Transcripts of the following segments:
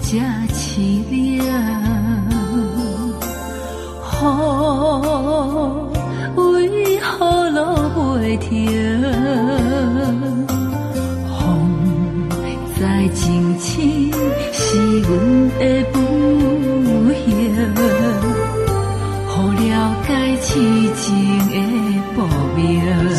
这凄凉，雨为何落袂停？风在情深是阮的不幸，互了解痴情的薄命。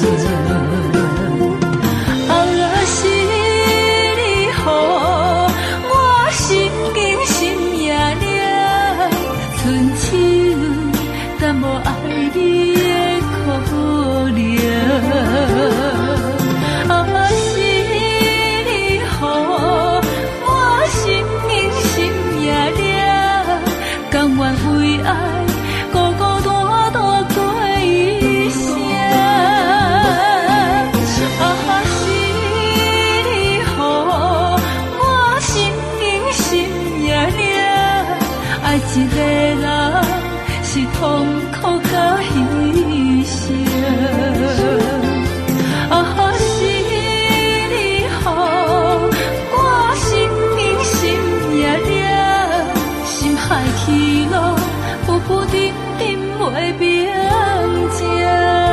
一个人是痛苦甲牺牲，是你予我心硬心野了，心海起落，浮浮沉沉袂平静。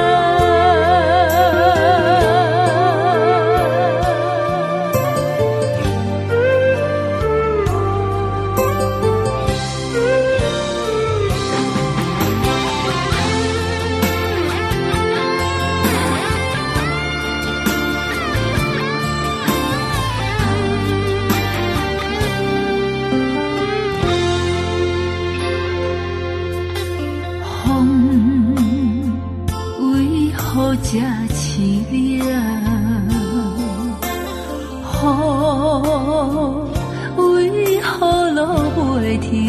这凄凉，雨为何落袂停？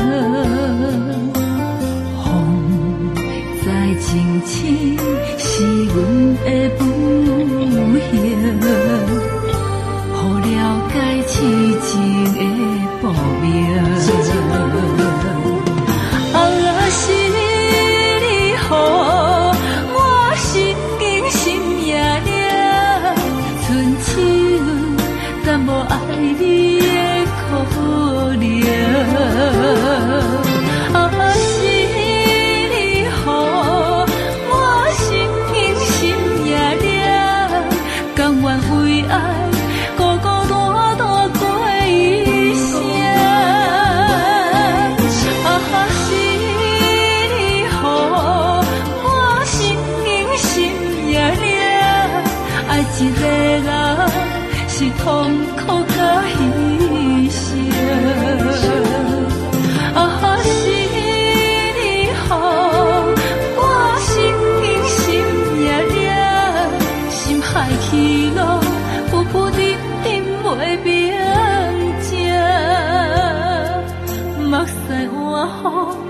风在情深是阮的不幸，互了解痴情的薄命。是你我心硬心野了，剩手淡薄爱你的可怜。是你我心硬心野了，甘愿为爱孤孤单单过一生。一个人是痛苦甲牺牲，是你予我心硬心野了，心海起落，浮浮沉沉袂平静。目屎换雨。